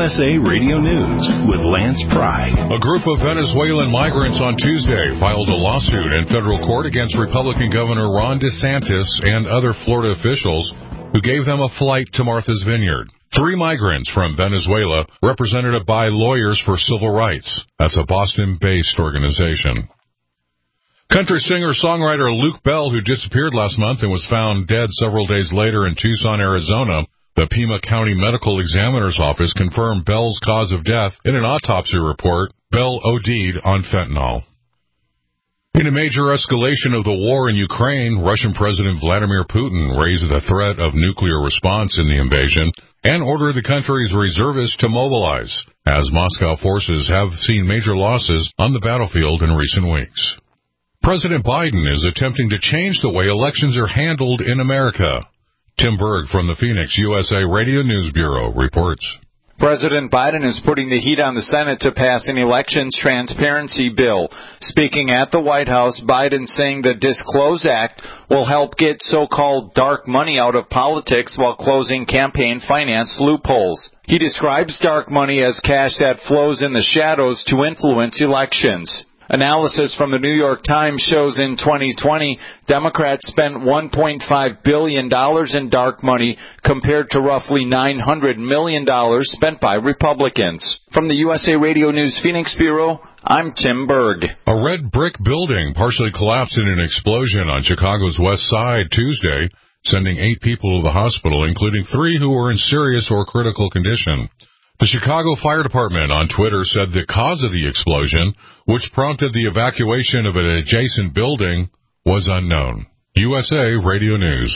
USA Radio News with Lance Pry. A group of Venezuelan migrants on Tuesday filed a lawsuit in federal court against Republican Governor Ron DeSantis and other Florida officials who gave them a flight to Martha's Vineyard. 3 migrants from Venezuela represented by Lawyers for Civil Rights. That's a Boston-based organization. Country singer-songwriter Luke Bell, who disappeared last month and was found dead several days later in Tucson, Arizona, the Pima County Medical Examiner's Office confirmed Bell's cause of death in an autopsy report. Bell OD'd on fentanyl. In a major escalation of the war in Ukraine, Russian President Vladimir Putin raised the threat of nuclear response in the invasion and ordered the country's reservists to mobilize, as Moscow forces have seen major losses on the battlefield in recent weeks. President Biden is attempting to change the way elections are handled in America. Tim Berg from the Phoenix USA Radio News Bureau reports. President Biden is putting the heat on the Senate to pass an elections transparency bill. Speaking at the White House, Biden saying the Disclose Act will help get so-called dark money out of politics while closing campaign finance loopholes. He describes dark money as cash that flows in the shadows to influence elections. Analysis from the New York Times shows in 2020, Democrats spent $1.5 billion in dark money compared to roughly $900 million spent by Republicans. From the USA Radio News Phoenix Bureau, I'm Tim Berg. A red brick building partially collapsed in an explosion on Chicago's west side Tuesday, sending 8 people to the hospital, including 3 who were in serious or critical condition. The Chicago Fire Department on Twitter said the cause of the explosion, which prompted the evacuation of an adjacent building, was unknown. USA Radio News.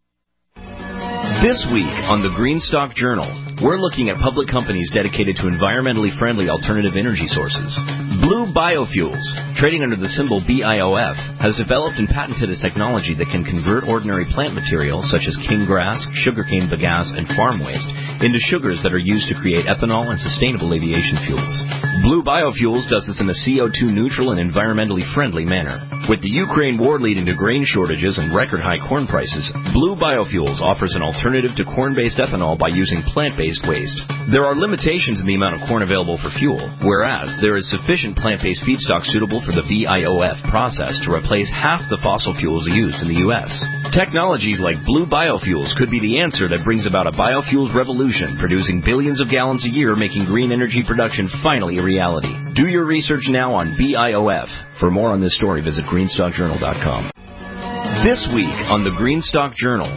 This week on the Greenstock Journal, we're looking at public companies dedicated to environmentally friendly alternative energy sources. Blue Biofuels, trading under the symbol BIOF, has developed and patented a technology that can convert ordinary plant materials such as cane grass, sugarcane bagasse, and farm waste into sugars that are used to create ethanol and sustainable aviation fuels. Blue Biofuels does this in a CO2 neutral and environmentally friendly manner. With the Ukraine war leading to grain shortages and record high corn prices, Blue Biofuels offers an alternative to corn-based ethanol by using plant-based waste. There are limitations in the amount of corn available for fuel, whereas there is sufficient plant-based feedstock suitable for the BIOF process to replace half the fossil fuels used in the U.S. Technologies like Blue Biofuels could be the answer that brings about a biofuels revolution, producing billions of gallons a year, making green energy production finally a reality. Do your research now on BIOF. For more on this story, visit greenstockjournal.com. This week on the Greenstock Journal.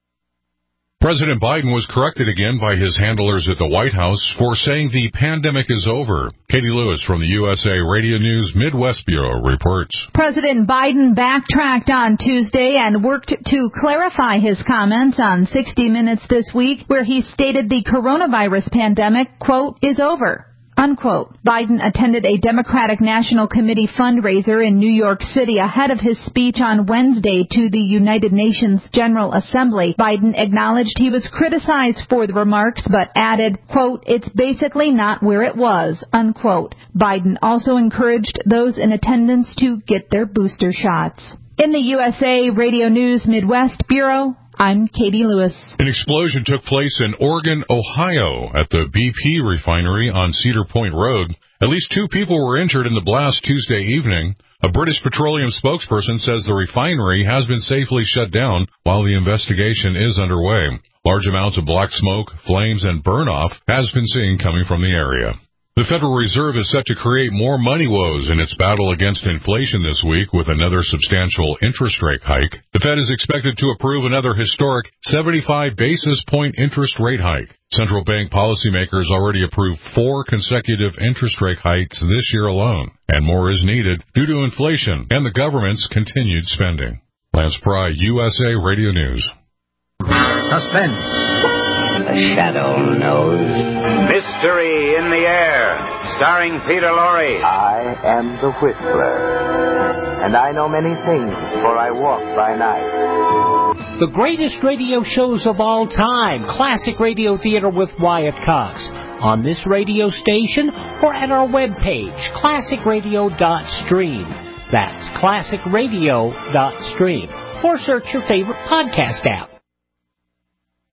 President Biden was corrected again by his handlers at the White House for saying the pandemic is over. Katie Lewis from the USA Radio News Midwest Bureau reports. President Biden backtracked on Tuesday and worked to clarify his comments on 60 Minutes this week, where he stated the coronavirus pandemic, quote, is over. Unquote. Biden attended a Democratic National Committee fundraiser in New York City ahead of his speech on Wednesday to the United Nations General Assembly. Biden acknowledged he was criticized for the remarks, but added, quote, it's basically not where it was, unquote. Biden also encouraged those in attendance to get their booster shots. In the USA Radio News Midwest Bureau, I'm Katie Lewis. An explosion took place in Oregon, Ohio, at the BP refinery on Cedar Point Road. At least 2 people were injured in the blast Tuesday evening. A British Petroleum spokesperson says the refinery has been safely shut down while the investigation is underway. Large amounts of black smoke, flames, and burn-off has been seen coming from the area. The Federal Reserve is set to create more money woes in its battle against inflation this week with another substantial interest rate hike. The Fed is expected to approve another historic 75 basis point interest rate hike. Central bank policymakers already approved 4 consecutive interest rate hikes this year alone, and more is needed due to inflation and the government's continued spending. Lance Pry, USA Radio News. Suspense. The Shadow knows. Mystery in the Air, starring Peter Lorre. I am the Whistler, and I know many things, for I walk by night. The greatest radio shows of all time, Classic Radio Theater with Wyatt Cox, on this radio station or at our webpage, classicradio.stream. That's classicradio.stream. Or search your favorite podcast app.